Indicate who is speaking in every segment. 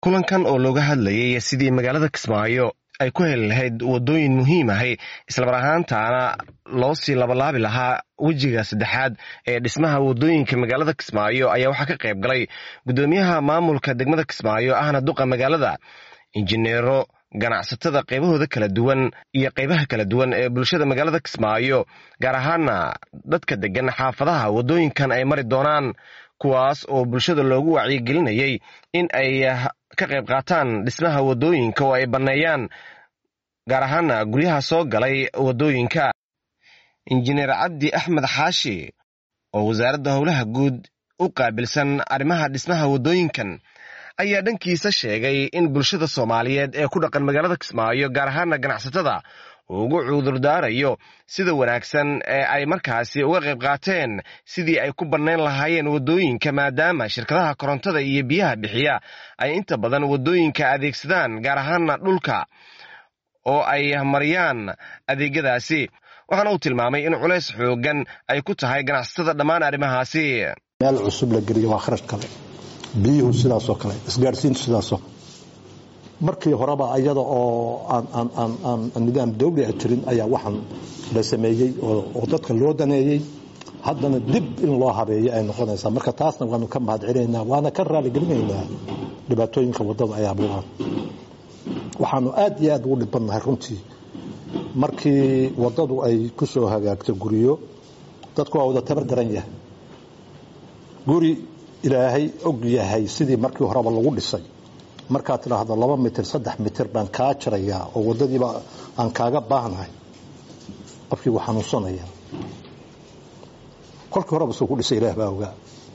Speaker 1: kulankan oo looga hadlayay sidii magaalada Kismaayo ay ku heli lahayd wadooyin muhiim ah isla mar ahaantaana loo sii labalaabi lahaa wajiga saddexaad ee dhismaha wadooyinka magaalada Kismaayo ayaa waxa ka qayb galay gudoomiyaha maamulka degmada Kismaayo ahna duqa magaalada, injineero, ganacsatada qaybahooda kala duwan iyo qaybaha kala duwan ee bulshada magaalada Kismaayo, gaar ahaan dadka degan xaafadaha wadooyinkan ay mari doonaan, kuwaas oo bulshada loogu wacyigelinayay in ay ka qayb qaataan dhismaha wadooyinka oo ay baneeyaan gaar ahaan guryaha soo galay wadooyinka. Injineer Cabdi Axmed Xaashi oo wasaaradda howlaha guud u qaabilsan arrimaha dhismaha wadooyinkan ayaa dhankiisa sheegay in bulshada Soomaaliyeed ee ku dhaqan magaalada Kismaayo gaar ahaan ganacsatada ugu cudurdaarayo sida wanaagsan ee ay markaasi uga qayb qaateen sidii ay ku banneyn lahaayeen wadooyinka, maadaama shirkadaha korontada iyo biyaha bixiya ay inta badan wadooyinka adeegsadaan gaar ahaan dhulka oo ay mariyaan adeegyadaasi. waxaana uu tilmaamay in culays xoogan ay ku tahay ganacsatada dhammaan arrimahaasi.
Speaker 2: meel cusub la geliyo waa kharash kale, biyuhu sidaas oo kale, isgaarsiintu sidaas oo markii horeba ayada oo aan nidaam dawli ah jirin ayaa waxaan la sameeyay oo dadka loo daneeyay, haddana dib in loo habeeyo ay noqonaysaa. marka taasna waanu ka mahadcelinaynaa, waana ka raaligelinaynaa dhibaatooyinka wadada ay abuuraan. waxaanu aad iyo aad ugu dhibanahay runtii markii wadadu ay ku soo hagaagto guriyo, dadku waa wada tabar daran yahay. guri ilaahay og yahay sidii markii horeba lagu dhisay, markaad tidhaahdo 2 mitir 3 mitir baan kaa jarayaa oo wadadiiba aan kaaga baahnahay, qofkii wuu xanuunsanaya. kolkii horeba soo ku dhisay ilaah baa ogaa,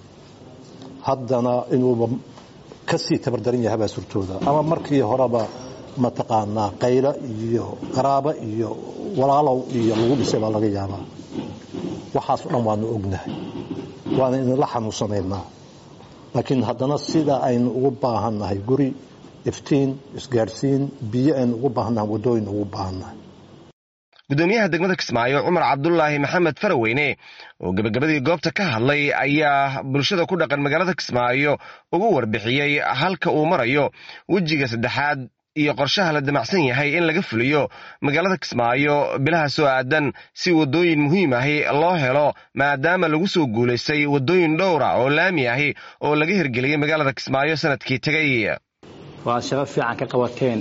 Speaker 2: haddana inuuba ka sii tabar daran yahay baa surtooda, ama markii horeba mataqaanaa qaylo iyo qaraabo iyo walaalow iyo lagu dhisay baa laga yaabaa. waxaas oo dhan waanu ognahay, waana inala xanuunsanaynaa. laakiin haddana sida aynu ugu baahannahay guri, iftiin, isgaarsiin, biyo aynu ugu baahannahay, wadooyin ugu baahannahay.
Speaker 1: gudoomiyaha degmada Kismaayo Cumar Cabdullaahi Maxamed Faraweyne oo gabagabadii goobta ka hadlay ayaa bulshada ku dhaqan magaalada Kismaayo ugu warbixiyay halka uu marayo wajiga saddexaad iyo qorshaha la damacsan yahay in laga fuliyo magaalada Kismaayo bilaha soo aadan si wadooyin muhiim ah loo helo, maadaama lagu soo guuleystay wadooyin dhowr ah oo laami ah oo laga hirgeliyay magaalada Kismaayo sanadkii tagay.
Speaker 3: waa shaqo fiican ka qabateen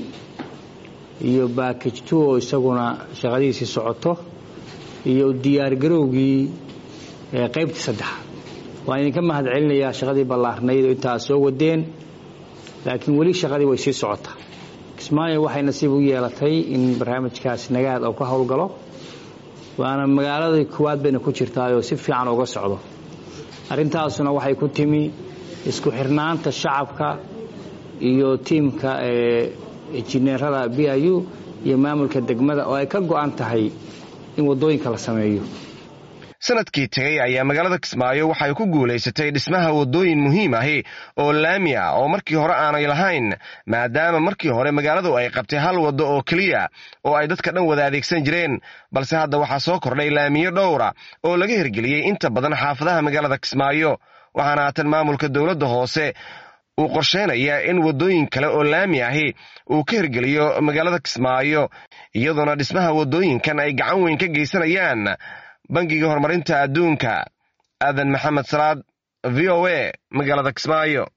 Speaker 3: iyo package 2 oo isaguna shaqadiisii socoto iyo diyaar garowgii qaybta 3. waan idinka mahadcelinayaa shaqadii ballaarnayd oo intaas soo wadeen, laakiin weli shaqadii way sii socotaa. Kismaayo waxay nasiib u yeelatay in barnaamijkaas nagaad oo ka howlgalo, waana magaalada koowaad bayna ku jirtaa oo si fiican uga socdo. arrintaasuna waxay ku timi isku xirnaanta shacabka iyo tiimka injineerada BIU iyo maamulka degmada oo ay ka go'an tahay in wadooyinka la sameeyo.
Speaker 1: sanadkii tagay ayaa magaalada Kismaayo waxay ku guuleysatay dhismaha wadooyin muhiim ah oo laami ah oo markii hore aanay lahayn, maadaama markii hore magaaladu ay qabtay hal wado oo kaliya oo ay dadka dhan wada adeegsan jireen, balse hadda waxaa soo kordhay laamiyo dhowra oo laga hirgeliyay inta badan xaafadaha magaalada Kismaayo. waxaana haatan maamulka dowladda hoose uu qorsheynaya in wadooyin kale oo laami ah uu ka hirgeliyo magaalada Kismaayo, iyadoona dhismaha wadooyinkan ay gacan weyn ka geysanayaan bangiga horumarinta adduunka. aadan maxamed salaad, VOA, magaalada Kismaayo.